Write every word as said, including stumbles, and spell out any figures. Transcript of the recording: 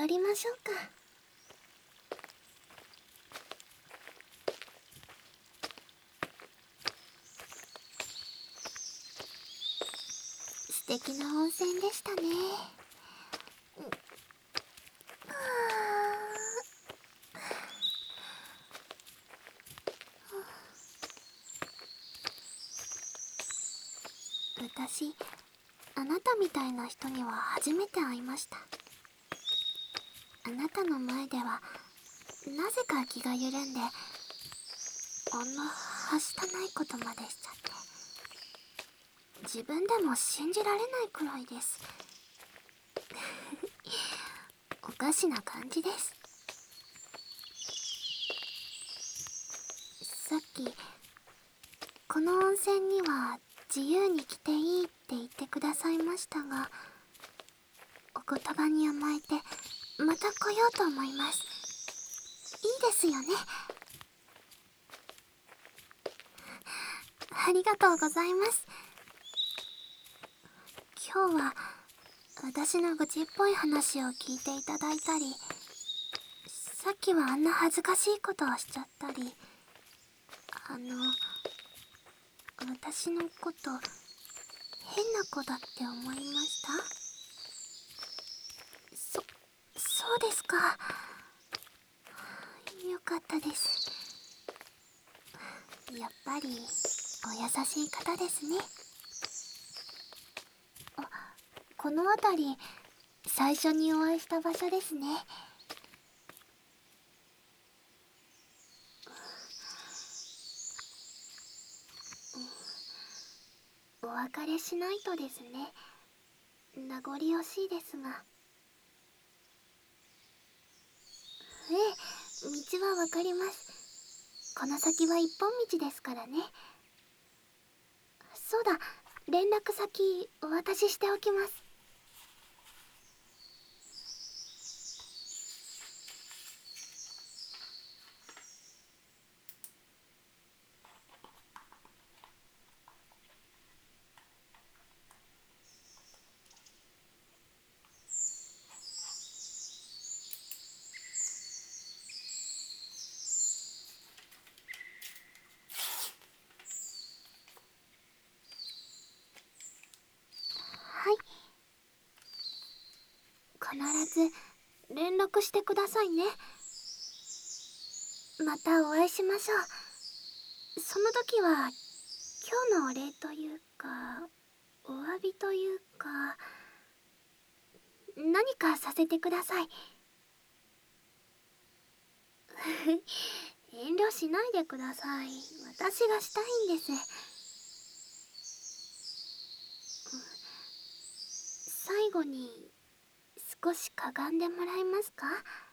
かりましょうか。素敵な温泉でしたね。私、あなたみたいな人には初めて会いました。あなたの前ではなぜか気が緩んで、あんなはしたないことまでしちゃって、自分でも信じられないくらいです。おかしな感じです。さっきこの温泉には自由に来ていいって言ってくださいましたが、お言葉に甘えてまた来ようと思います。いいですよね。ありがとうございます。今日は私の愚痴っぽい話を聞いていただいたり、さっきはあんな恥ずかしいことをしちゃったり、あの私のこと変な子だって思いました？そ、そうですか。よかったです。やっぱりお優しい方ですね。あ、この辺り最初にお会いした場所ですね。お別れしないとですね。名残惜しいですが。ええ、道はわかります。この先は一本道ですからね。そうだ、連絡先お渡ししておきます。はい。必ず連絡してくださいね。またお会いしましょう。その時は今日のお礼というか、お詫びというか、何かさせてください。遠慮しないでください。私がしたいんです。最後に少しかがんでもらえますか？